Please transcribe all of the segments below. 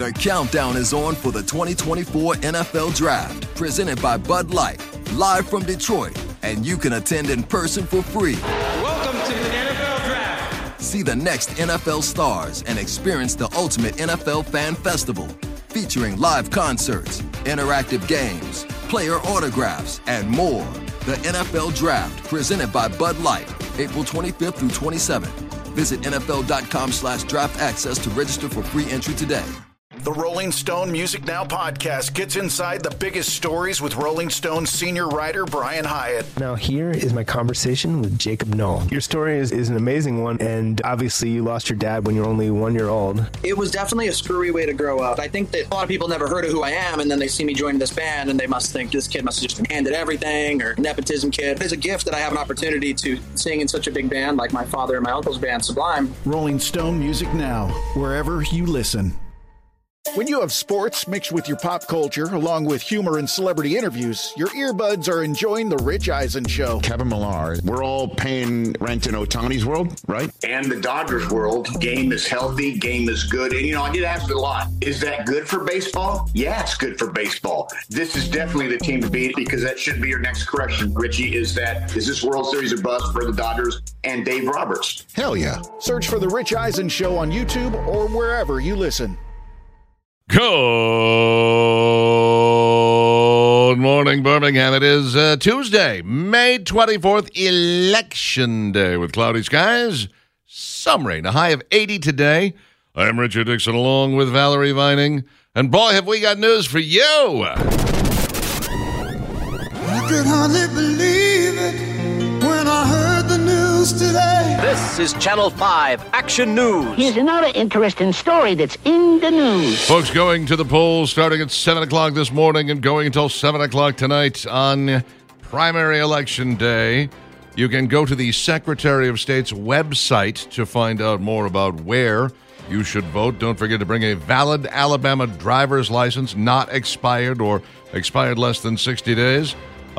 The countdown is on for the 2024 NFL Draft, presented by Bud Light, live from Detroit, and you can attend in person for free. Welcome to the NFL Draft. See the next NFL stars and experience the ultimate NFL fan festival, featuring live concerts, interactive games, player autographs, and more. The NFL Draft, presented by Bud Light, April 25th through 27th. Visit NFL.com/draft access to register for free entry today. The Rolling Stone Music Now podcast gets inside the biggest stories with Rolling Stone senior writer Brian Hyatt. Now here is my conversation with Jacob Knoll. Your story is an amazing one, and obviously you lost your dad when you were only 1 year old. It was definitely a screwy way to grow up. I think that a lot of people never heard of who I am, and then they see me joining this band, and they must think this kid must have just been handed everything, or nepotism kid. It's a gift that I have an opportunity to sing in such a big band like my father and my uncle's band, Sublime. Rolling Stone Music Now, wherever you listen. When you have sports mixed with your pop culture, along with humor and celebrity interviews, your earbuds are enjoying The Rich Eisen Show. Kevin Millar, we're all paying rent in Ohtani's world, right? And the Dodgers world. Game is healthy, game is good. And, I get asked a lot, is that good for baseball? Yeah, it's good for baseball. This is definitely the team to beat, because that should be your next correction, Richie, is this World Series a bust for the Dodgers and Dave Roberts? Hell yeah. Search for The Rich Eisen Show on YouTube or wherever you listen. Good morning, Birmingham. It is Tuesday, May 24th, Election Day, with cloudy skies, some rain, a high of 80 today. I'm Richard Dixon, along with Valerie Vining, and boy, have we got news for you. I could hardly believe it when I heard the news today. This is Channel 5 Action News. Here's another interesting story that's in the news. Folks going to the polls starting at 7 o'clock this morning and going until 7 o'clock tonight on primary election day. You can go to the Secretary of State's website to find out more about where you should vote. Don't forget to bring a valid Alabama driver's license, not expired or expired less than 60 days.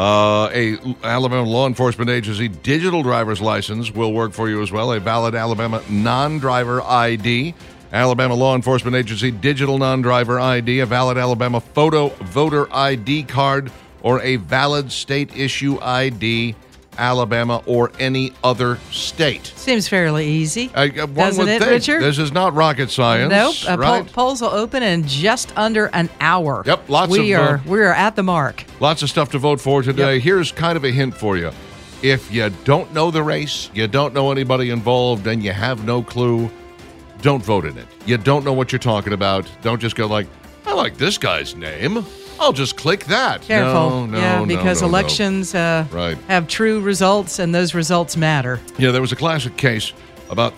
A Alabama law enforcement agency digital driver's license will work for you as well. A valid Alabama non-driver ID, Alabama law enforcement agency digital non-driver ID, a valid Alabama photo voter ID card, or a valid state issue ID, Alabama or any other state. Seems fairly easy. One doesn't would it, think. Richard? This is not rocket science. Nope. Right? Polls will open in just under an hour. Yep. We are at the mark. Lots of stuff to vote for today. Yep. Here's kind of a hint for you. If you don't know the race, you don't know anybody involved, and you have no clue, don't vote in it. You don't know what you're talking about. Don't just go like, I like this guy's name. I'll just click that. Careful. No, because elections have true results, and those results matter. Yeah, there was a classic case about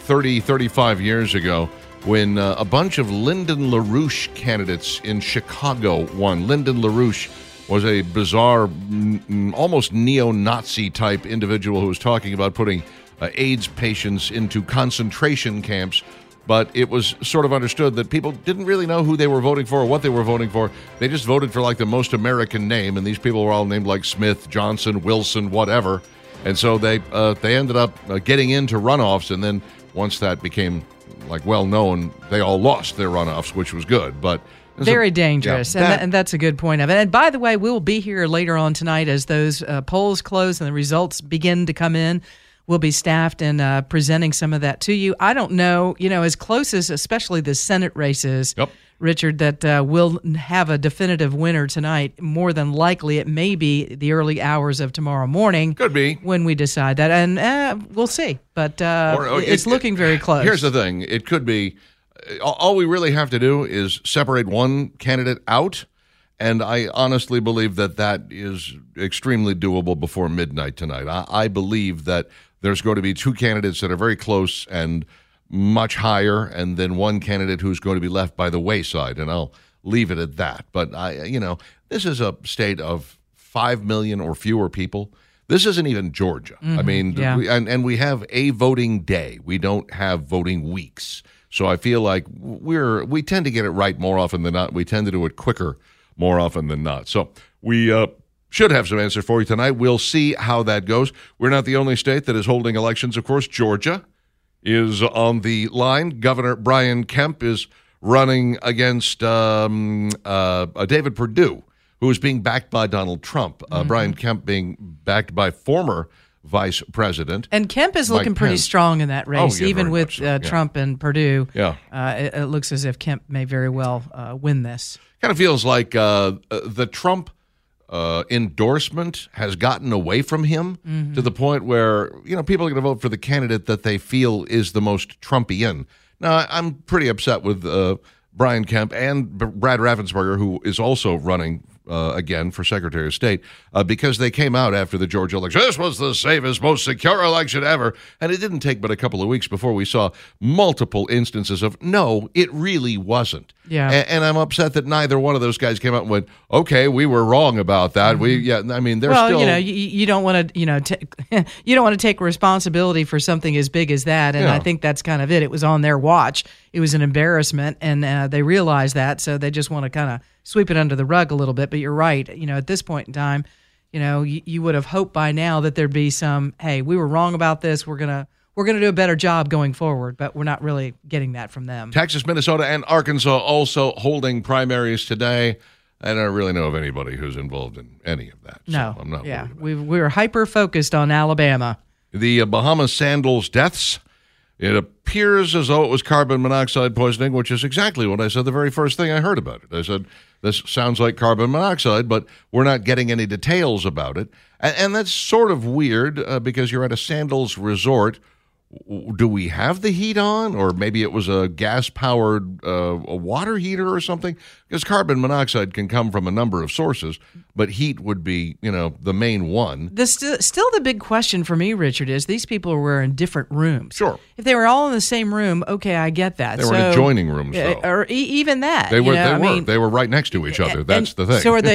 35 years ago when a bunch of Lyndon LaRouche candidates in Chicago won. Lyndon LaRouche was a bizarre, almost neo-Nazi type individual who was talking about putting AIDS patients into concentration camps. But it was sort of understood that people didn't really know who they were voting for or what they were voting for. They just voted for like the most American name, and these people were all named like Smith, Johnson, Wilson, whatever. And so they ended up getting into runoffs, and then once that became like well known, they all lost their runoffs, which was good. But very dangerous, yeah, and that's a good point of it. And by the way, we will be here later on tonight as those polls close and the results begin to come in. We'll be staffed and presenting some of that to you. I don't know, as close as especially the Senate races, yep, Richard, that we'll have a definitive winner tonight. More than likely, it may be the early hours of tomorrow morning. Could be. When we decide that. And we'll see. But it's looking very close. Here's the thing. It could be. All we really have to do is separate one candidate out. And I honestly believe that is extremely doable before midnight tonight. I believe that there's going to be two candidates that are very close and much higher, and then one candidate who's going to be left by the wayside, and I'll leave it at that. But, this is a state of 5 million or fewer people. This isn't even Georgia. Mm-hmm. I mean, yeah. we have a voting day. We don't have voting weeks. So I feel like we tend to get it right more often than not. We tend to do it quicker more often than not. So we should have some answers for you tonight. We'll see how that goes. We're not the only state that is holding elections. Of course, Georgia is on the line. Governor Brian Kemp is running against David Perdue, who is being backed by Donald Trump. Brian Kemp being backed by former vice president. And Kemp is looking pretty strong in that race, even with Trump and Perdue. Yeah. It looks as if Kemp may very well win this. Kind of feels like the Trump endorsement has gotten away from him to the point where, people are going to vote for the candidate that they feel is the most Trumpian. Now, I'm pretty upset with Brian Kemp and Brad Raffensperger, who is also running again for Secretary of State, because they came out after the Georgia election. This was the safest, most secure election ever. And it didn't take but a couple of weeks before we saw multiple instances of, no, it really wasn't. Yeah. And I'm upset that neither one of those guys came out and went, okay, we were wrong about that. They're still... you don't want to, you don't want to take responsibility for something as big as that. And I think that's kind of it. It was on their watch. It was an embarrassment, and they realized that, so they just want to kind of sweep it under the rug a little bit. But you're right. At this point in time, you would have hoped by now that there'd be some, hey, we were wrong about this. We're gonna do a better job going forward. But we're not really getting that from them. Texas, Minnesota, and Arkansas also holding primaries today. I don't really know of anybody who's involved in any of that. No, so I'm not. Yeah, we were hyper focused on Alabama. The Bahamas Sandals deaths. It appears as though it was carbon monoxide poisoning, which is exactly what I said the very first thing I heard about it. I said, this sounds like carbon monoxide, but we're not getting any details about it. And that's sort of weird because you're at a Sandals resort. Do we have the heat on? Or maybe it was a gas-powered a water heater or something? Because carbon monoxide can come from a number of sources, but heat would be, the main one. Still the big question for me, Richard, is these people were in different rooms. Sure. If they were all in the same room, okay, I get that. They were in adjoining rooms, though. Or even that. They were right next to each other. That's the thing. So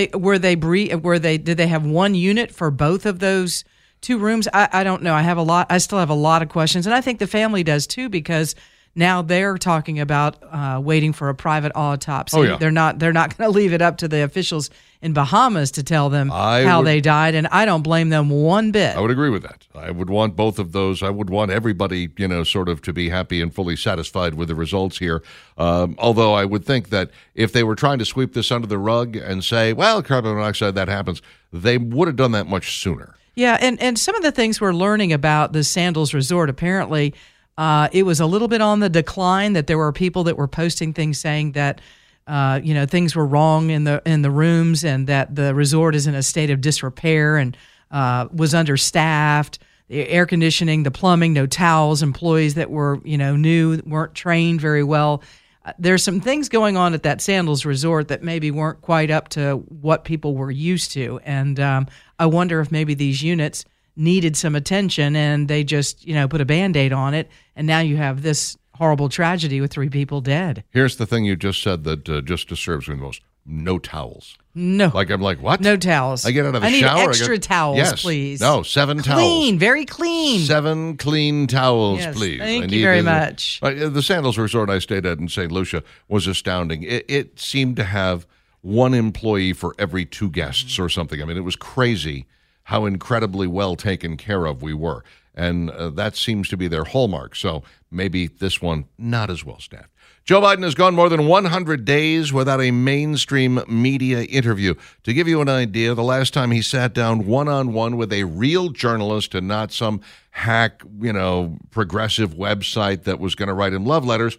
did they have one unit for both of those two rooms? I don't know. I still have a lot of questions, and I think the family does too, because now they're talking about waiting for a private autopsy. Oh, yeah. They're not going to leave it up to the officials in Bahamas to tell them how they died, and I don't blame them one bit. I would agree with that. I would want both of those. I would want everybody, sort of to be happy and fully satisfied with the results here. Although I would think that if they were trying to sweep this under the rug and say, well, carbon monoxide, that happens, they would have done that much sooner. Yeah, and some of the things we're learning about the Sandals Resort, apparently it was a little bit on the decline, that there were people that were posting things saying that things were wrong in the rooms, and that the resort is in a state of disrepair and was understaffed. The air conditioning, the plumbing, no towels, employees that were new, weren't trained very well. There's some things going on at that Sandals Resort that maybe weren't quite up to what people were used to. And I wonder if maybe these units needed some attention and they just, put a Band-Aid on it. And now you have this horrible tragedy with 3 people dead. Here's the thing you just said that just disturbs me the most. No towels. No. I'm like, what? No towels. I get out of the shower. I need extra towels, yes. please. No, 7 towels. Clean, very clean. 7 clean towels, yes, please. Thank you very much. The Sandals Resort I stayed at in St. Lucia was astounding. It seemed to have one employee for every 2 guests or something. I mean, it was crazy how incredibly well taken care of we were. And that seems to be their hallmark. So maybe this one not as well staffed. Joe Biden has gone more than 100 days without a mainstream media interview. To give you an idea, the last time he sat down one-on-one with a real journalist and not some hack, progressive website that was going to write him love letters,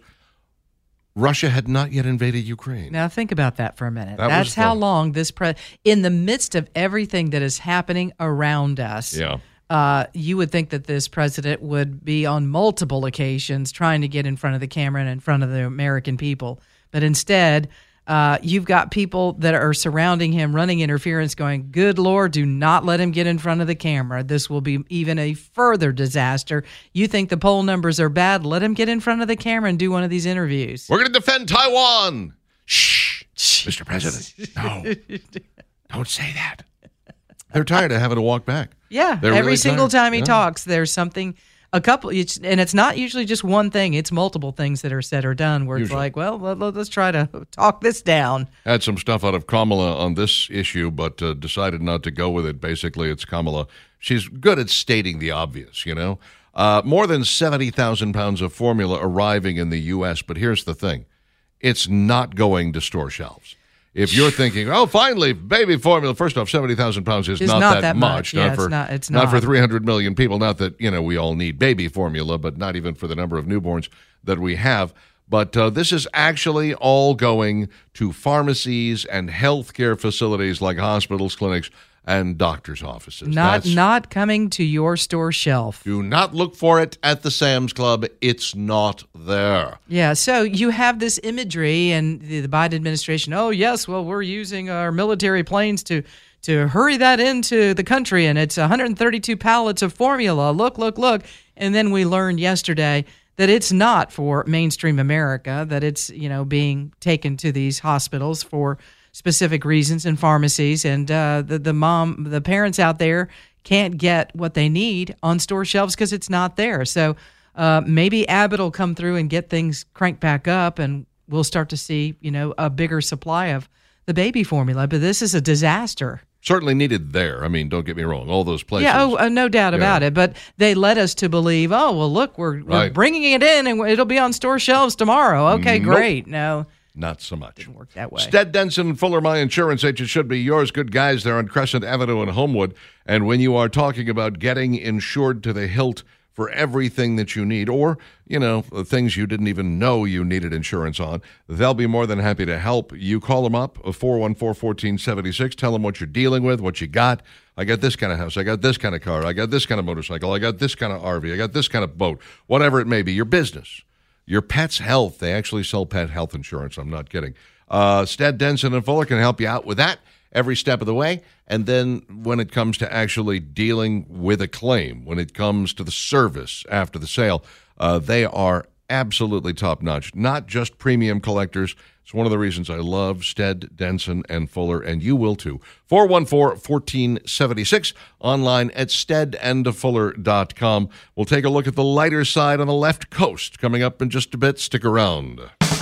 Russia had not yet invaded Ukraine. Now think about that for a minute. That's how long this in the midst of everything that is happening around us. Yeah. You would think that this president would be on multiple occasions trying to get in front of the camera and in front of the American people. But instead, you've got people that are surrounding him, running interference, going, good Lord, do not let him get in front of the camera. This will be even a further disaster. You think the poll numbers are bad? Let him get in front of the camera and do one of these interviews. We're going to defend Taiwan. Shh, Mr. President. No, don't say that. They're tired of having to walk back. Yeah, They're every really single tired. time he talks, there's something, and it's not usually just one thing. It's multiple things that are said or done where it's like, well, let's try to talk this down. Had some stuff out of Kamala on this issue, but decided not to go with it. Basically, it's Kamala. She's good at stating the obvious, More than 70,000 pounds of formula arriving in the U.S., but here's the thing. it's not going to store shelves. If you're thinking, oh, finally, baby formula, first off, 70,000 pounds is not that much. Yeah, it's not for 300 million people. Not that, we all need baby formula, but not even for the number of newborns that we have. But this is actually all going to pharmacies and healthcare facilities like hospitals, clinics, and doctors' offices. Not coming to your store shelf. Do not look for it at the Sam's Club. It's not there. Yeah, so you have this imagery, and the Biden administration, oh, yes, well, we're using our military planes to hurry that into the country, and it's 132 pallets of formula. Look. And then we learned yesterday that it's not for mainstream America, that it's, being taken to these hospitals for specific reasons and pharmacies, and the parents out there can't get what they need on store shelves because it's not there. So maybe Abbott will come through and get things cranked back up, and we'll start to see, a bigger supply of the baby formula. But this is a disaster. Certainly needed there. I mean, don't get me wrong. All those places. Yeah, no doubt about it. But they led us to believe, oh, well, look, we're bringing it in, and it'll be on store shelves tomorrow. Okay, great. No. Not so much. Didn't work that way. Stead, Denson, and Fuller, my insurance agent, should be yours. Good guys there on Crescent Avenue in Homewood. And when you are talking about getting insured to the hilt for everything that you need, or, things you didn't even know you needed insurance on, they'll be more than happy to help. You call them up, 414-1476. Tell them what you're dealing with, what you got. I got this kind of house. I got this kind of car. I got this kind of motorcycle. I got this kind of RV. I got this kind of boat. Whatever it may be, your business. Your pet's health. They actually sell pet health insurance. I'm not kidding. Stead, Denson, and Fuller can help you out with that every step of the way. And then when it comes to actually dealing with a claim, when it comes to the service after the sale, they are absolutely top-notch. Not just premium collectors. It's one of the reasons I love Stead, Denson, and Fuller, and you will too. 414-1476, online at steadandfuller.com. We'll take a look at the lighter side on the left coast coming up in just a bit. Stick around.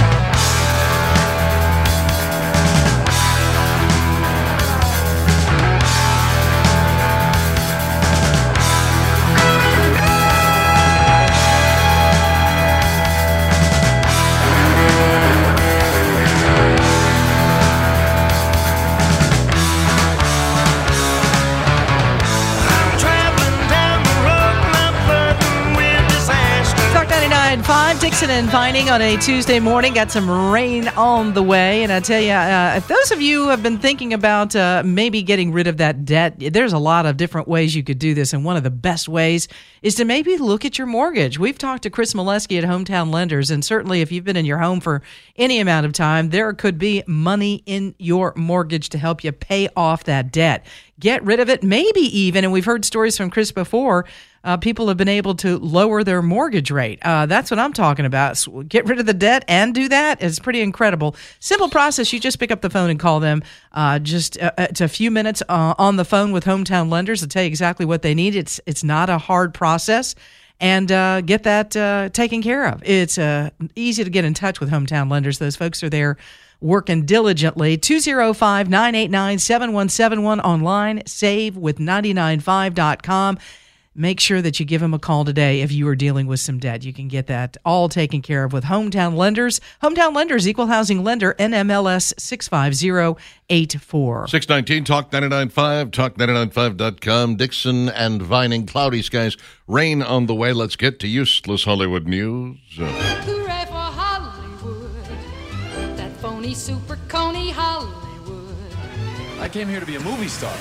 Dixon and Vining on a Tuesday morning. Got some rain on the way. And I tell you, if those of you who have been thinking about maybe getting rid of that debt, there's a lot of different ways you could do this. And one of the best ways is to maybe look at your mortgage. We've talked to Chris Molesky at Hometown Lenders. And certainly if you've been in your home for any amount of time, there could be money in your mortgage to help you pay off that debt. Get rid of it, maybe even, and we've heard stories from Chris before, people have been able to lower their mortgage rate. That's what I'm talking about. So get rid of the debt and do that. It's pretty incredible. Simple process. You just pick up the phone and call them. It's a few minutes on the phone with Hometown Lenders to tell you exactly what they need. It's not a hard process. And get that taken care of. It's easy to get in touch with Hometown Lenders. Those folks are there working diligently. 205-989-7171 online, savewith995.com. Make sure that you give them a call today if you are dealing with some debt. You can get that all taken care of with Hometown Lenders. Hometown Lenders, Equal Housing Lender, NMLS 65084. 619 Talk 99.5, talk995.com. Dixon and Vining, cloudy skies, rain on the way. Let's get to useless Hollywood news. Hooray for Hollywood, that phony super coney Hollywood. I came here to be a movie star.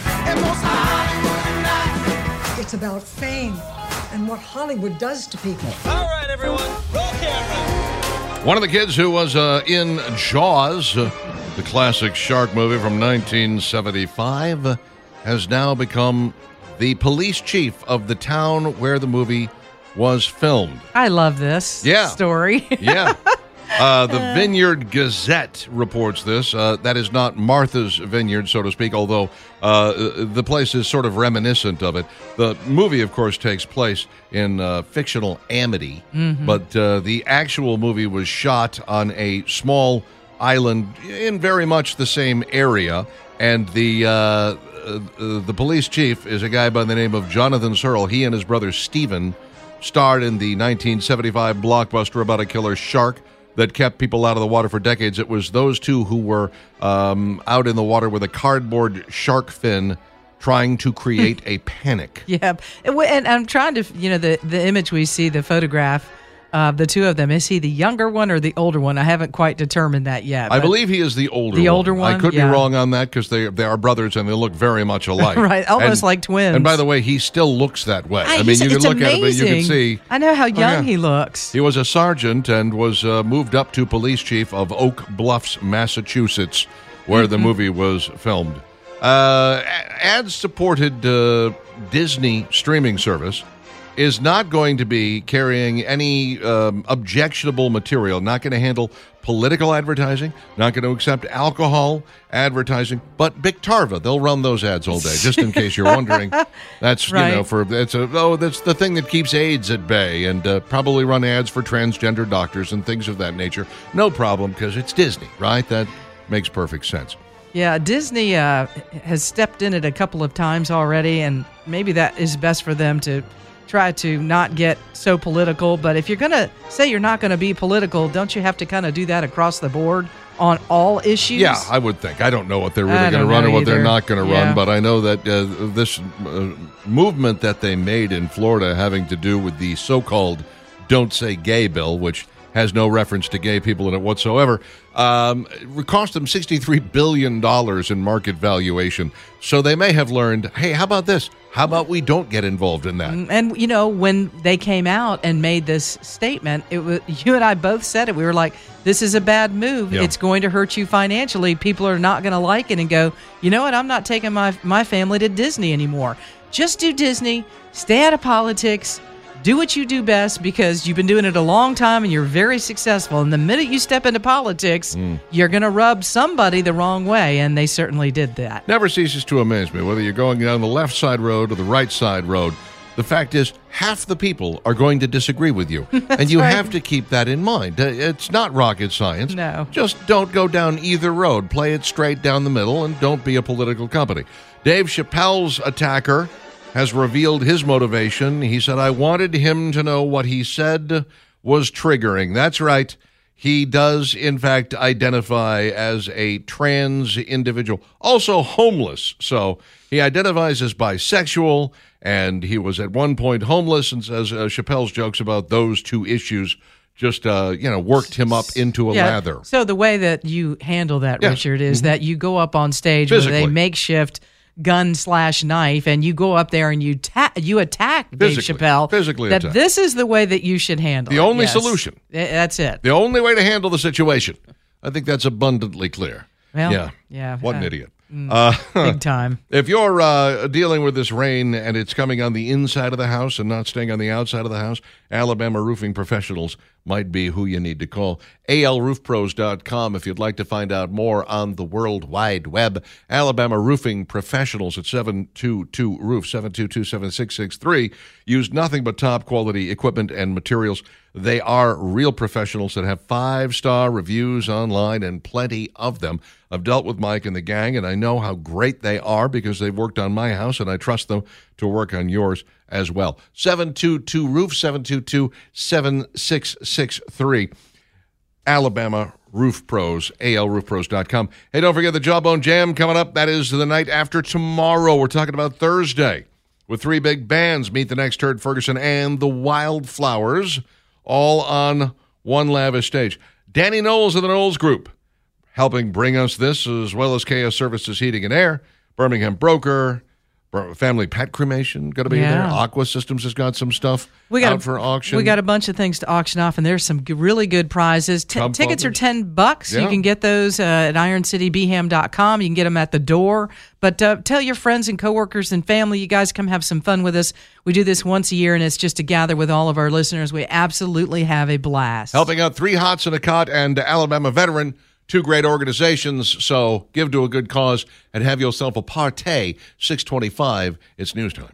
It's about fame and what Hollywood does to people. All right, everyone, roll camera. One of the kids who was in Jaws, the classic shark movie from 1975, has now become the police chief of the town where the movie was filmed. I love this story. Yeah. The Vineyard Gazette reports this. That is not Martha's Vineyard, so to speak, although the place is sort of reminiscent of it. The movie, of course, takes place in fictional Amity, but the actual movie was shot on a small island in very much the same area, and the police chief is a guy by the name of Jonathan Searle. He and his brother Stephen starred in the 1975 blockbuster about a killer shark that kept people out of the water for decades. It was those two who were out in the water with a cardboard shark fin trying to create a panic. Yeah. And I'm trying to, the image we see, the photograph of the two of them, is he the younger one or the older one? I haven't quite determined that yet. I believe he is the older one. The older one? I could be wrong on that because they are brothers and they look very much alike. Right, almost like twins. And by the way, he still looks that way. You can look amazing. at it, but you can see. I know how young he looks. He was a sergeant and was moved up to police chief of Oak Bluffs, Massachusetts, where the movie was filmed. Ad-supported Disney streaming service is not going to be carrying any objectionable material, not going to handle political advertising, not going to accept alcohol advertising, but Biktarva, they'll run those ads all day, just in case you're wondering. That's, right. That's the thing that keeps AIDS at bay, and probably run ads for transgender doctors and things of that nature. No problem, because it's Disney, right? That makes perfect sense. Yeah, Disney has stepped in it a couple of times already, and maybe that is best for them to try to not get so political. But if you're going to say you're not going to be political, don't you have to kind of do that across the board on all issues? Yeah, I would think. I don't know what they're really going to run or what they're not going to run, but I know that this movement that they made in Florida having to do with the so-called Don't Say Gay bill, which has no reference to gay people in it whatsoever, cost them $63 billion in market valuation. So they may have learned, hey, how about this? How about we don't get involved in that? And, when they came out and made this statement, you and I both said it. We were like, this is a bad move. Yeah. It's going to hurt you financially. People are not going to like it and go, you know what? I'm not taking my family to Disney anymore. Just do Disney. Stay out of politics. Do what you do best because you've been doing it a long time and you're very successful. And the minute you step into politics, you're going to rub somebody the wrong way, and they certainly did that. Never ceases to amaze me, whether you're going down the left side road or the right side road. The fact is, half the people are going to disagree with you, and you have to keep that in mind. It's not rocket science. No. Just don't go down either road. Play it straight down the middle, and don't be a political company. Dave Chappelle's attacker has revealed his motivation. He said, I wanted him to know what he said was triggering. That's right. He does, in fact, identify as a trans individual, also homeless. So he identifies as bisexual, and he was at one point homeless, and says Chappelle's jokes about those two issues just, worked him up into a lather. So the way that you handle that, Richard, is that you go up on stage with a makeshift gun/knife, and you go up there and you attack Dave Chappelle. Physically that attack. This is the way that you should handle the only solution. That's it. The only way to handle the situation. I think that's abundantly clear. Well, yeah. What an idiot. Big time. If you're dealing with this rain and it's coming on the inside of the house and not staying on the outside of the house, Alabama Roofing Professionals might be who you need to call. ALRoofPros.com if you'd like to find out more on the World Wide Web. Alabama Roofing Professionals at 722-ROOF, 722-7663. Use nothing but top-quality equipment and materials. They are real professionals that have 5-star reviews online, and plenty of them. I've dealt with Mike and the gang, and I know how great they are because they've worked on my house, and I trust them to work on yours as well. 722-ROOF, 722-7663. Alabama Roof Pros, ALRoofPros.com. Hey, don't forget the Jawbone Jam coming up. That is the night after tomorrow. We're talking about Thursday with 3 big bands. Meet the Next, Turd Ferguson, and the Wildflowers, all on one lavish stage. Danny Knowles of the Knowles Group helping bring us this, as well as KS Services Heating and Air, Birmingham Broker, Family Pet Cremation going to be there. Aqua Systems has got some stuff out for auction. We got a bunch of things to auction off, and there's some really good prizes. Tickets are $10. Yeah. You can get those at IronCityBham.com. You can get them at the door. But tell your friends and coworkers and family, you guys come have some fun with us. We do this once a year, and it's just to gather with all of our listeners. We absolutely have a blast. Helping out 3 Hots in a Cot and Alabama Veteran. 2 great organizations, so give to a good cause and have yourself a party. 6:25, it's news time.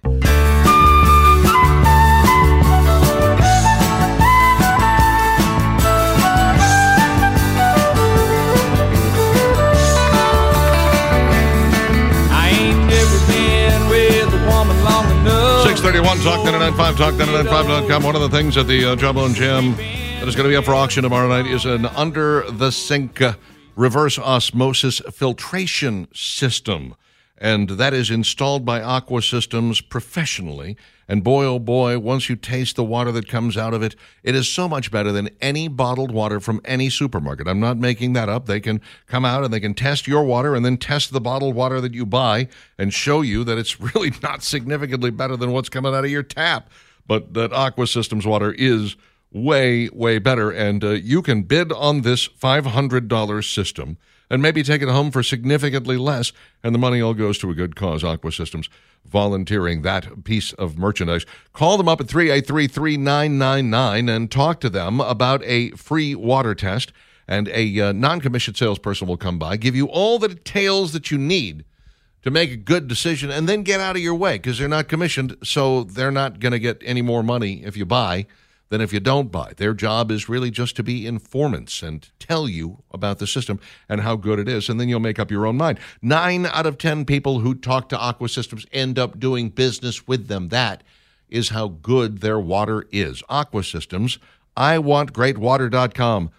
I ain't never been with a woman long enough. 631 Talk 99.5, Talk 99.5.com. One of the things that the Jawbone Jam that is going to be up for auction tomorrow night is an under-the-sink reverse osmosis filtration system. And that is installed by Aqua Systems professionally. And boy, oh boy, once you taste the water that comes out of it, it is so much better than any bottled water from any supermarket. I'm not making that up. They can come out and they can test your water and then test the bottled water that you buy and show you that it's really not significantly better than what's coming out of your tap. But that Aqua Systems water is way, way better. And you can bid on this $500 system and maybe take it home for significantly less, and the money all goes to a good cause. Aqua Systems volunteering that piece of merchandise. Call them up at 383-3999 and talk to them about a free water test, and a non-commissioned salesperson will come by, give you all the details that you need to make a good decision, and then get out of your way, because they're not commissioned, so they're not going to get any more money if you buy than if you don't buy. Their job is really just to be informants and tell you about the system and how good it is, and then you'll make up your own mind. 9 out of 10 people who talk to Aqua Systems end up doing business with them. That is how good their water is. Aqua Systems, iwantgreatwater.com,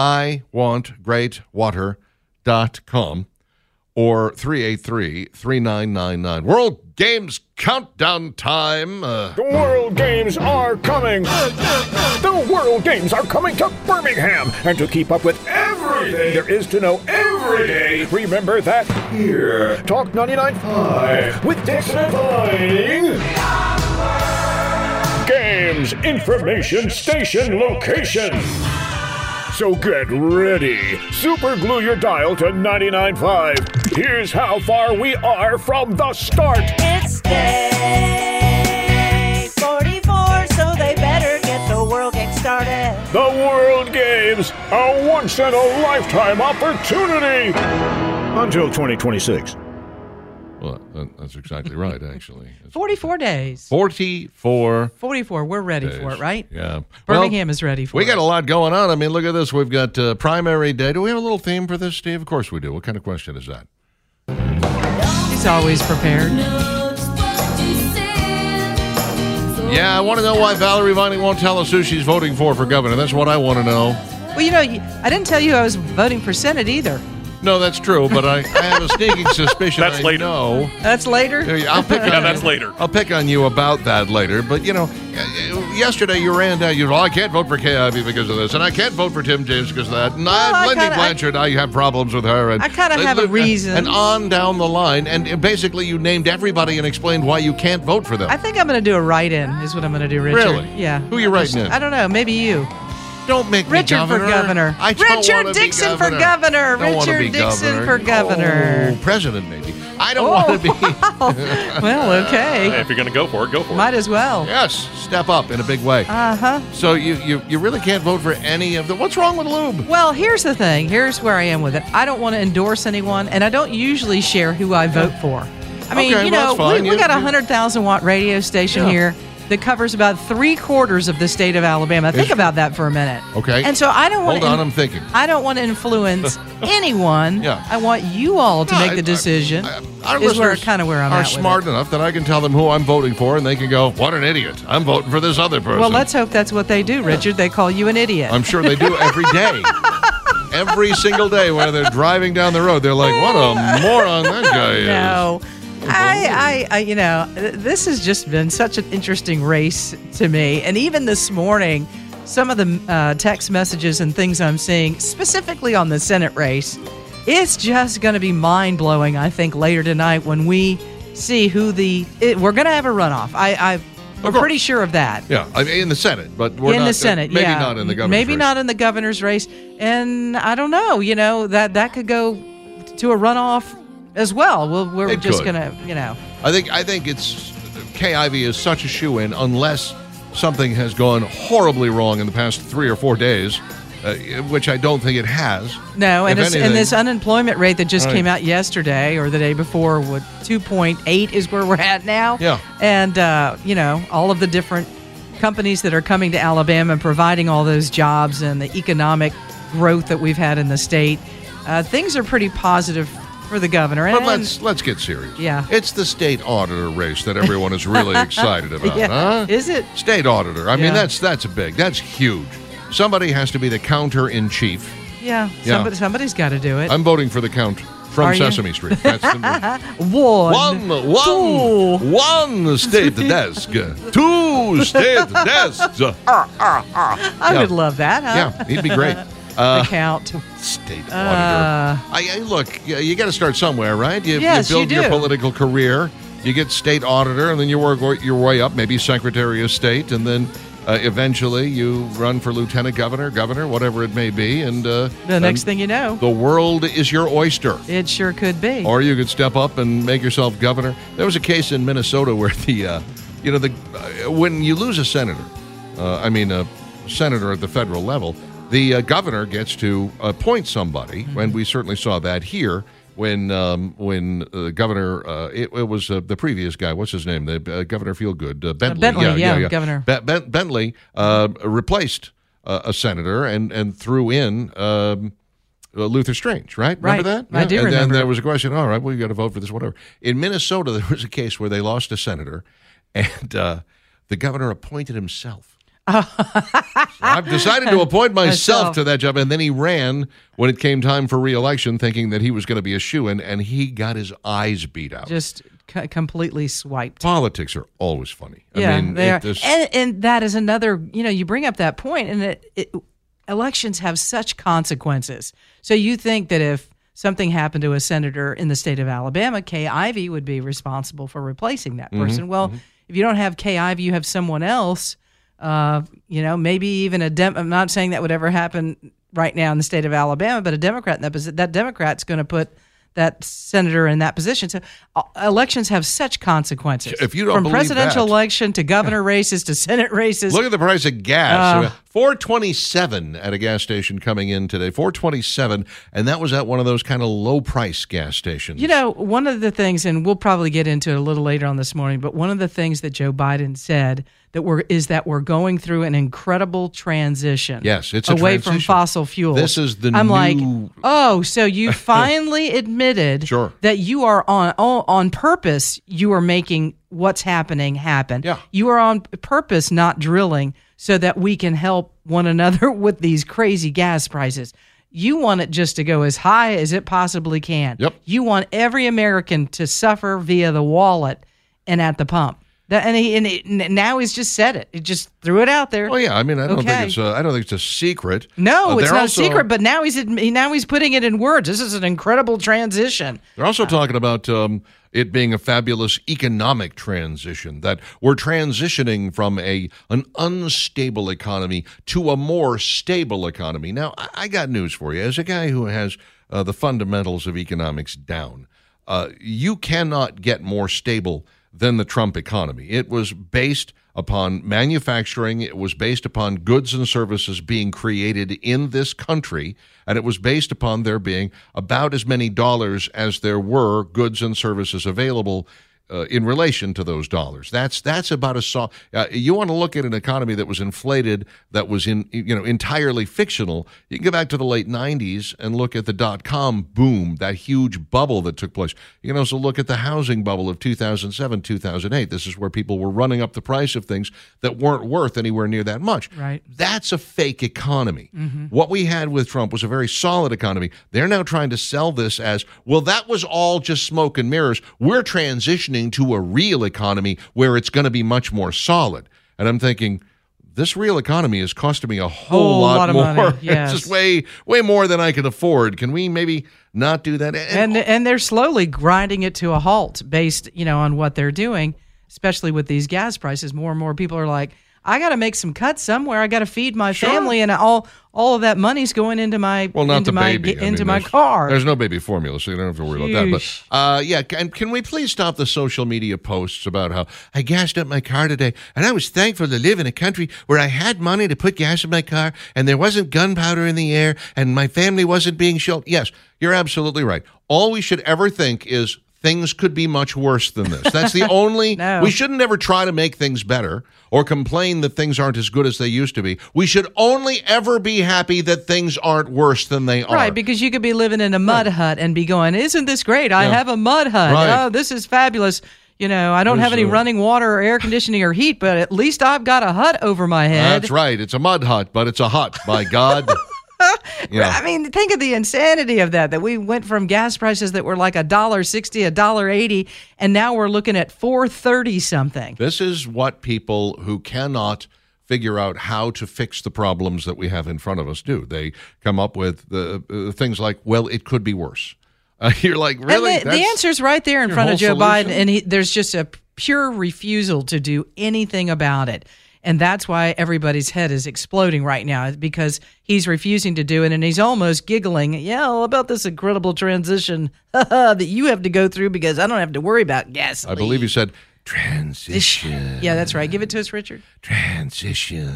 iwantgreatwater.com, or 383-3999. World Games countdown time. The World Games are coming. The World Games are coming to Birmingham. And to keep up with everything there is to know every day, remember that here. Talk 99.5 with Dixon and Fine. Games Information Station Location. So get ready. Super glue your dial to 99.5. Here's how far we are from the start. It's day 44, so they better get the World Games started. The World Games, a once-in-a-lifetime opportunity. Until 2026. Well, that's exactly right, actually. 44 days. 44. We're ready days. for it, right? Yeah. Birmingham is ready for it. We got a lot going on. I mean, look at this. We've got primary day. Do we have a little theme for this, Steve? Of course we do. What kind of question is that? He's always prepared. Yeah, I want to know why Valerie Vining won't tell us who she's voting for governor. That's what I want to know. Well, you know, I didn't tell you I was voting for Senate either. No, that's true, but I have a sneaking suspicion. That's later. Know. That's later? I'll pick on that's later. I'll pick on you about that later. But, you know, yesterday you ran down, I can't vote for KIV because of this, and I can't vote for Tim James because of that. And Lindy Blanchard, I have problems with her. And I kind of have a reason. And on down the line. And basically you named everybody and explained why you can't vote for them. I think I'm going to do a write-in is what I'm going to do, Richard. Really? Yeah. Who are you writing in? I don't know. Maybe you. Don't make Richard me governor. for governor. Richard Dixon for governor. Richard Dixon for governor. Oh, president, maybe. I don't want to be. Well, okay. Hey, if you're going to go for it. Might as well. Yes, step up in a big way. Uh-huh. So you really can't vote for any of them. What's wrong with lube? Well, here's the thing. Here's where I am with it. I don't want to endorse anyone, and I don't usually share who I vote for. I mean, okay, we got a 100,000-watt radio station here that covers about 3/4 of the state of Alabama. Think about that for a minute. Okay. And so I don't want Hold on, I'm thinking. I don't want to influence anyone. Yeah. I want you all to make the decision. Our is where listeners where I'm are at smart with it. enough that I can tell them who I'm voting for, and they can go, "What an idiot! I'm voting for this other person." Well, let's hope that's what they do, Richard. They call you an idiot. I'm sure they do every day. Every single day when they're driving down the road, they're like, "What a moron that guy is." No. I this has just been such an interesting race to me. And even this morning, some of the text messages and things I'm seeing, specifically on the Senate race, it's just going to be mind-blowing, I think, later tonight when we see who we're going to have a runoff. We're pretty sure of that. Yeah, I mean, in the Senate, but we're in not, the Senate. maybe not in the governor's maybe race. not in the governor's race. And I don't know, that could go to a runoff as well. We're just going to, I think it's KIV is such a shoo-in unless something has gone horribly wrong in the past 3 or 4 days, which I don't think it has. No, and this unemployment rate that just came out yesterday or the day before, 2.8 is where we're at now. Yeah. And, all of the different companies that are coming to Alabama and providing all those jobs and the economic growth that we've had in the state, things are pretty positive for the governor. But let's get serious. Yeah. It's the state auditor race that everyone is really excited about, yeah. huh? Is it? State auditor. I mean, that's huge. somebody has to be the counter-in-chief. Yeah. Somebody's got to do it. I'm voting for the count from Sesame Street. That's the One, stay at the desk. 2, stay at the desk. I would love that, huh? Yeah, he'd be great. The count. State auditor. Look, you got to start somewhere, right? You Yes, build you your do. political career. You get state auditor, and then you work your way up, maybe Secretary of State, and then eventually you run for lieutenant governor, whatever it may be. And the next thing you know, the world is your oyster. It sure could be. Or you could step up and make yourself governor. There was a case in Minnesota where when you lose a senator, a senator at the federal level, the governor gets to appoint somebody, and we certainly saw that here when the governor, it was the previous guy, what's his name? The Governor Feelgood, Bentley. Bentley, Governor. Bentley replaced a senator and threw in Luther Strange, right? Remember that? I do remember. And then there was a question, all right, well, you got to vote for this, whatever. In Minnesota, there was a case where they lost a senator, and the governor appointed himself. So I've decided to appoint myself to that job. And then he ran when it came time for re-election, thinking that he was going to be a shoo-in, and he got his eyes beat out. Just completely swiped. Politics are always funny. Yeah, I mean, they are. And that is another, you bring up that point, and elections have such consequences. So you think that if something happened to a senator in the state of Alabama, Kay Ivey would be responsible for replacing that person. Well, if you don't have Kay Ivey, you have someone else. Maybe even I'm not saying that would ever happen right now in the state of Alabama, but a Democrat in that position, that Democrat's going to put that senator in that position. So elections have such consequences. If you don't from believe presidential that, election to governor races to Senate races. Look at the price of gas. $4.27 at a gas station coming in today. $4.27, and that was at one of those kind of low-price gas stations. One of the things, and we'll probably get into it a little later on this morning, but one of the things that Joe Biden said is that we're going through an incredible transition. Yes, it's a away transition from fossil fuels. This is the I'm new... like, so you finally admitted that you are on purpose. You are making what's happening happen. Yeah. You are on purpose not drilling so that we can help one another with these crazy gas prices. You want it just to go as high as it possibly can. Yep. You want every American to suffer via the wallet and at the pump. Now he's just said it. He just threw it out there. Well, yeah. I mean, I don't think it's a secret. No, it's not a secret. But now he's putting it in words. This is an incredible transition. They're also talking about it being a fabulous economic transition, that we're transitioning from an unstable economy to a more stable economy. Now, I got news for you. As a guy who has the fundamentals of economics down, you cannot get more stable than the Trump economy. It was based upon manufacturing. It was based upon goods and services being created in this country, and it was based upon there being about as many dollars as there were goods and services available in relation to those dollars. That's about you want to look at an economy that was inflated, that was entirely fictional. You can go back to the late 90s and look at the .com boom, that huge bubble that took place. You can also look at the housing bubble of 2007, 2008. This is where people were running up the price of things that weren't worth anywhere near that much. Right. That's a fake economy. What we had with Trump was a very solid economy. They're now trying to sell this as, well, that was all just smoke and mirrors. We're transitioning to a real economy where it's going to be much more solid. And I'm thinking, this real economy is costing me a whole lot more. Money. Yes. It's just way more than I can afford. Can we maybe not do that? And they're slowly grinding it to a halt based, on what they're doing, especially with these gas prices. More and more people are like, I got to make some cuts somewhere. I got to feed my family, and all of that money's going into my my car. There's no baby formula, so you don't have to worry about that. But and can we please stop the social media posts about how I gassed up my car today, and I was thankful to live in a country where I had money to put gas in my car, and there wasn't gunpowder in the air, and my family wasn't being shelled. Yes, you're absolutely right. All we should ever think is things could be much worse than this. That's the only... No. We shouldn't ever try to make things better or complain that things aren't as good as they used to be. We should only ever be happy that things aren't worse than they are. Right, because you could be living in a mud hut and be going, isn't this great? I have a mud hut. Right. Oh, this is fabulous. I don't have any running water or air conditioning or heat, but at least I've got a hut over my head. That's right. It's a mud hut, but it's a hut, by God. Yeah. I mean, think of the insanity of that we went from gas prices that were like $1.60, $1.80, and now we're looking at $4.30 something. This is what people who cannot figure out how to fix the problems that we have in front of us do. They come up with the things like, well, it could be worse. You're like, really? And the answer's right there in front of Joe Biden, and there's just a pure refusal to do anything about it. And that's why everybody's head is exploding right now, because he's refusing to do it, and he's almost giggling, about this incredible transition that you have to go through because I don't have to worry about gasoline. I believe he said, transition. Yeah, that's right. Give it to us, Richard. Transition.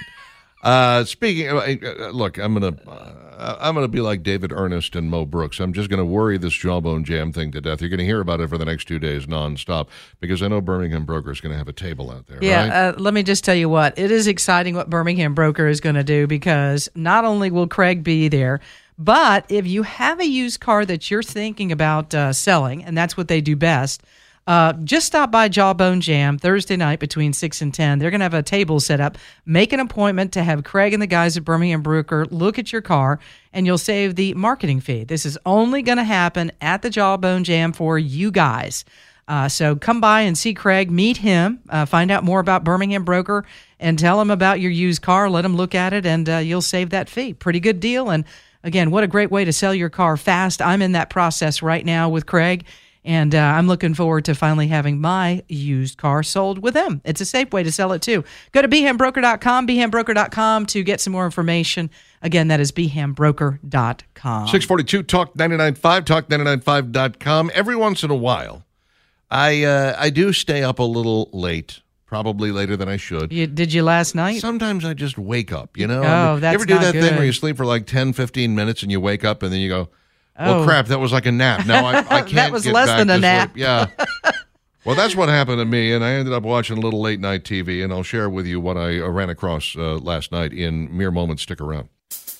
Speaking of, look, I'm gonna be like David Ernest and Mo Brooks. I'm just gonna worry this Jawbone Jam thing to death. You're gonna hear about it for the next 2 days nonstop, because I know Birmingham Broker is gonna have a table out there. Yeah, right? Let me just tell you what, it is exciting what Birmingham Broker is gonna do, because not only will Craig be there, but if you have a used car that you're thinking about selling, and that's what they do best. Just stop by Jawbone Jam Thursday night between 6 and 10. They're going to have a table set up. Make an appointment to have Craig and the guys at Birmingham Broker look at your car, and you'll save the marketing fee. This is only going to happen at the Jawbone Jam for you guys. So come by and see Craig, meet him, find out more about Birmingham Broker, and tell him about your used car. Let him look at it, and you'll save that fee. Pretty good deal. And again, what a great way to sell your car fast. I'm in that process right now with Craig. And I'm looking forward to finally having my used car sold with them. It's a safe way to sell it, too. Go to BehamBroker.com, BehamBroker.com to get some more information. Again, that is BehamBroker.com. 642 Talk 99.5, Talk995.com. Every once in a while, I do stay up a little late, probably later than I should. Did you last night? Sometimes I just wake up, you know? Oh, that's you ever do not that good. thing where you sleep for like 10, 15 minutes and you wake up and then you go, well, crap, that was like a nap. Now I can't that was get less back than a to nap. sleep. Yeah. Well, that's what happened to me, and I ended up watching a little late-night TV, and I'll share with you what I ran across last night in mere moments. Stick around.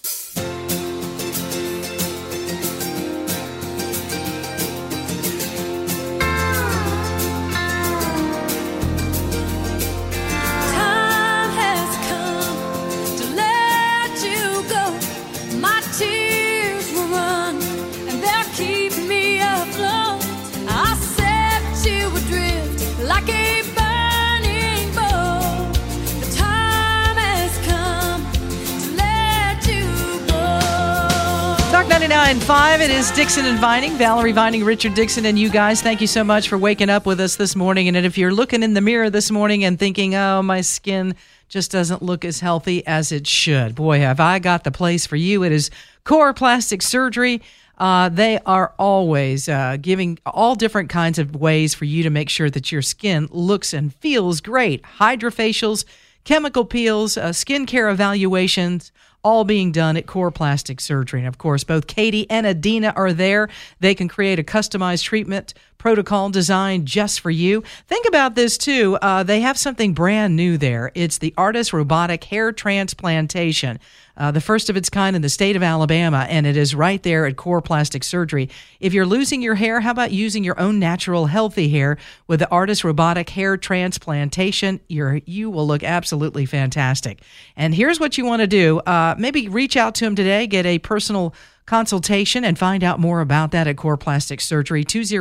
Talk 99.5, it is Dixon and Vining, Valerie Vining, Richard Dixon, and you guys, thank you so much for waking up with us this morning. And if you're looking in the mirror this morning and thinking, oh, my skin just doesn't look as healthy as it should, boy, have I got the place for you. It is Core Plastic Surgery. They are always giving all different kinds of ways for you to make sure that your skin looks and feels great. Hydrofacials, chemical peels, skincare evaluations, all being done at Core Plastic Surgery. And of course, both Katie and Adina are there. They can create a customized treatment protocol designed just for you. Think about this too. They have something brand new there. It's the Artis Robotic Hair Transplantation, the first of its kind in the state of Alabama, and it is right there at Core Plastic Surgery. If you're losing your hair, how about using your own natural, healthy hair with the Artis Robotic Hair Transplantation? You will look absolutely fantastic. And here's what you want to do. Maybe reach out to them today, get a personal consultation, and find out more about that at Core Plastic Surgery,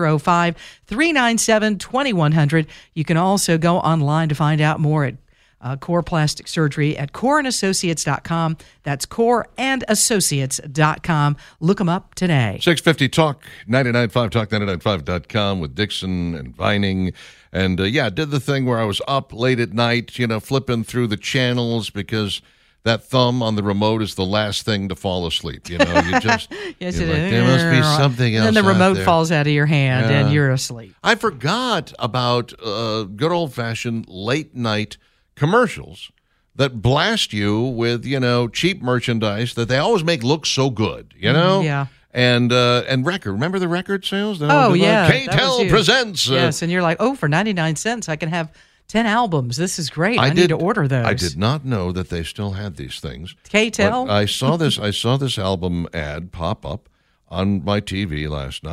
205-397-2100. You can also go online to find out more at Core Plastic Surgery at coreandassociates.com. That's coreandassociates.com. Look them up today. 650 Talk 99.5, Talk995.com with Dixon and Vining. And did the thing where I was up late at night, flipping through the channels because that thumb on the remote is the last thing to fall asleep. You just, yes, it like, is. There must be something else. And then the remote there. falls out of your hand and you're asleep. I forgot about good old-fashioned late-night commercials that blast you with, cheap merchandise that they always make look so good, Yeah. And record. Remember the record sales? K-Tel presents. Yes, and you're like, for 99 cents, I can have 10 albums. This is great. I need to order those. I did not know that they still had these things. K-Tel? I saw this album ad pop up on my TV last night,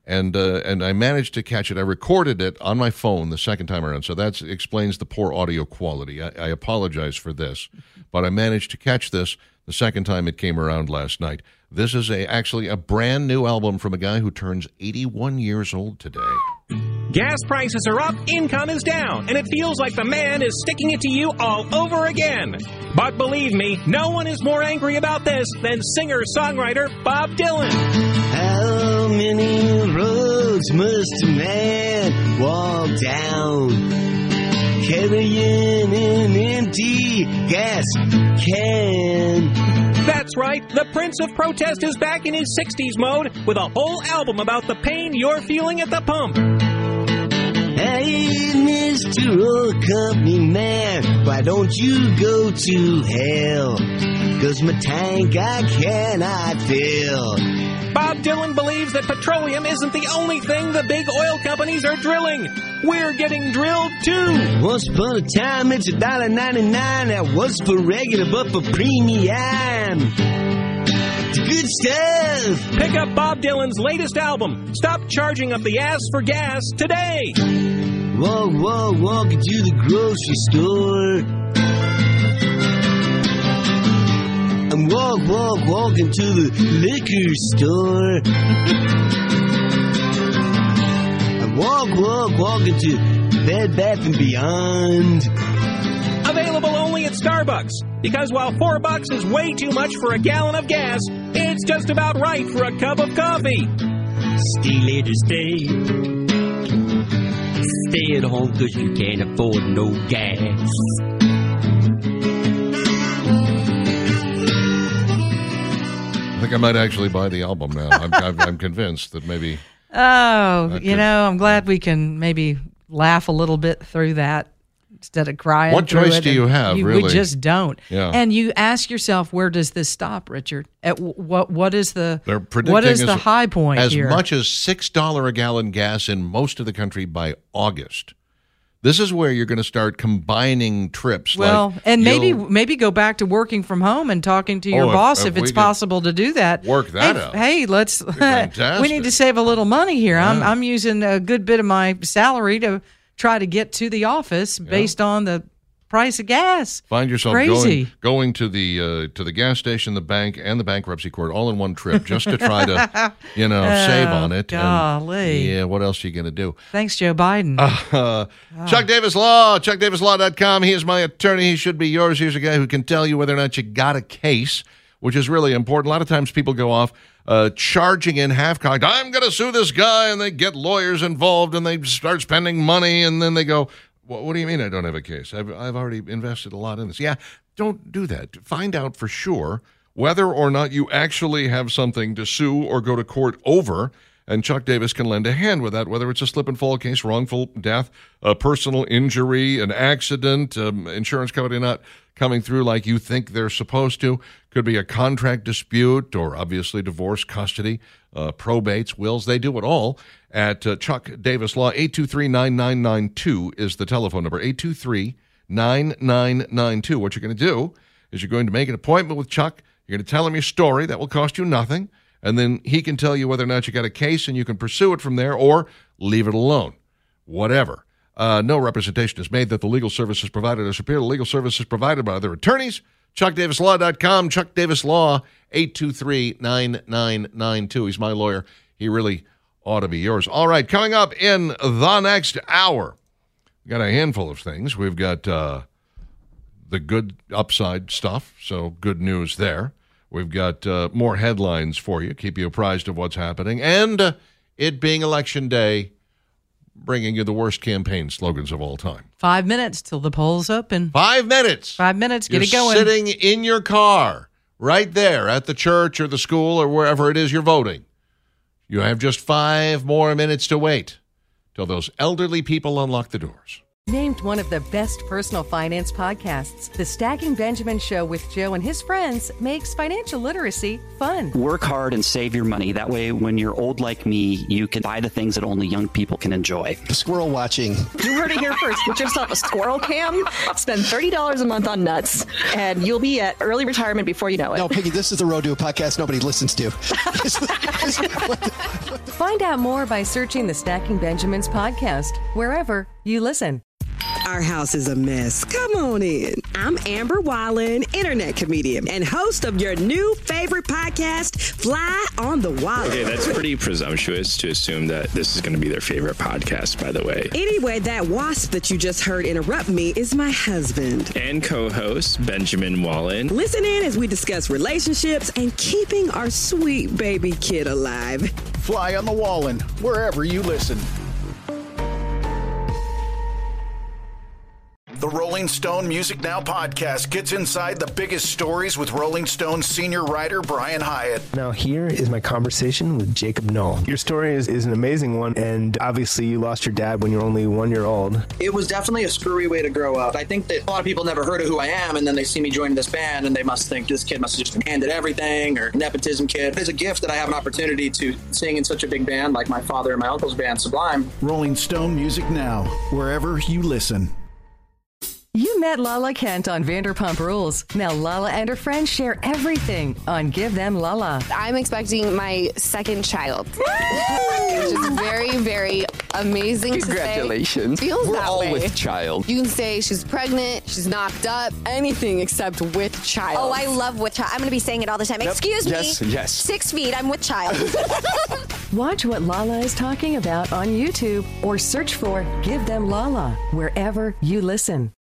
And I managed to catch it. I recorded it on my phone the second time around, so that explains the poor audio quality. I apologize for this, but I managed to catch this the second time it came around last night. This is actually a brand new album from a guy who turns 81 years old today. Gas prices are up, income is down, and it feels like the man is sticking it to you all over again. But believe me, no one is more angry about this than singer-songwriter Bob Dylan. How many roads must a man walk down, carrying an empty gas can? That's right, the Prince of Protest is back in his 60s mode with a whole album about the pain you're feeling at the pump. Hey, Mr. Oil Company man, why don't you go to hell? 'Cause my tank I cannot fill. Bob Dylan believes that petroleum isn't the only thing the big oil companies are drilling. We're getting drilled too. Once upon a time, it's $1.99. That was for regular, but for premium. It's good stuff. Pick up Bob Dylan's latest album. Stop charging up the ass for gas today. Walk into the grocery store. And walk into the liquor store. And walk into Bed Bath & Beyond. Available only at Starbucks. Because while $4 is way too much for a gallon of gas, it's just about right for a cup of coffee. Stay later, stay. Stay at home 'cause you can't afford no gas. I think I might actually buy the album now. I'm convinced that maybe. Oh, I'm glad we can maybe laugh a little bit through that instead of crying. What choice do you have, really? We just don't. Yeah. And you ask yourself, where does this stop, Richard? At what is the high point here? As much as $6 a gallon gas in most of the country by August. This is where you're going to start combining trips. Well, and maybe go back to working from home and talking to your boss if it's possible to do that. Work that out. Hey, let's. We need to save a little money here. Yeah. I'm using a good bit of my salary to try to get to the office based on the price of gas. Find yourself crazy. going to the gas station, the bank, and the bankruptcy court all in one trip just to try to save on it. Golly. And, what else are you going to do? Thanks, Joe Biden. Chuck Davis Law, ChuckDavisLaw.com. He is my attorney. He should be yours. Here's a guy who can tell you whether or not you got a case, which is really important. A lot of times people go off charging in half-cocked, I'm going to sue this guy, and they get lawyers involved, and they start spending money, and then they go, what do you mean I don't have a case? I've already invested a lot in this. Yeah, don't do that. Find out for sure whether or not you actually have something to sue or go to court over, and Chuck Davis can lend a hand with that, whether it's a slip and fall case, wrongful death, a personal injury, an accident, insurance company not coming through like you think they're supposed to. Could be a contract dispute or obviously divorce, custody, probates, wills. They do it all at Chuck Davis Law. 823-9992 is the telephone number, 823-9992. What you're going to do is you're going to make an appointment with Chuck. You're going to tell him your story. That will cost you nothing. And then he can tell you whether or not you got a case, and you can pursue it from there or leave it alone. Whatever. No representation is made that the legal services provided are superior to legal services provided by other attorneys. ChuckDavisLaw.com, Chuck Davis Law, 823-9992. He's my lawyer. He really ought to be yours. All right, coming up in the next hour, we've got a handful of things. We've got the good upside stuff, so good news there. We've got more headlines for you, keep you apprised of what's happening. And it being Election Day, bringing you the worst campaign slogans of all time. 5 minutes till the polls open. 5 minutes. 5 minutes, get it going. You're sitting in your car, right there at the church or the school or wherever it is you're voting. You have just 5 more minutes to wait till those elderly people unlock the doors. Named one of the best personal finance podcasts, The Stacking Benjamin Show with Joe and his friends makes financial literacy fun. Work hard and save your money. That way, when you're old like me, you can buy the things that only young people can enjoy. Squirrel watching. You heard it here first. Get yourself a squirrel cam, spend $30 a month on nuts, and you'll be at early retirement before you know it. No, Piggy, this is the Road to a podcast nobody listens to. Find out more by searching the Stacking Benjamins podcast, wherever you listen. Our house is a mess. Come on in. I'm Amber Wallen, internet comedian and host of your new favorite podcast, Fly on the Wall. Okay, that's pretty presumptuous to assume that this is going to be their favorite podcast, by the way. Anyway, that wasp that you just heard interrupt me is my husband. And co-host, Benjamin Wallen. Listen in as we discuss relationships and keeping our sweet baby kid alive. Fly on the Wallen, wherever you listen. The Rolling Stone Music Now podcast gets inside the biggest stories with Rolling Stone senior writer Brian Hyatt. Now here is my conversation with Jacob Knoll. Your story is an amazing one, and obviously you lost your dad when you were only 1 year old. It was definitely a screwy way to grow up. I think that a lot of people never heard of who I am, and then they see me joining this band, and they must think this kid must have just been handed everything, or nepotism kid. It's a gift that I have an opportunity to sing in such a big band like my father and my uncle's band, Sublime. Rolling Stone Music Now, wherever you listen. You met Lala Kent on Vanderpump Rules. Now Lala and her friends share everything on Give Them Lala. I'm expecting my second child, which is very, very amazing to say. Congratulations. Feels We're that all way. with child. You can say she's pregnant, she's knocked up, anything except with child. Oh, I love with child. I'm going to be saying it all the time. Yep. Excuse me. Yes. 6 feet. I'm with child. Watch what Lala is talking about on YouTube or search for Give Them Lala wherever you listen.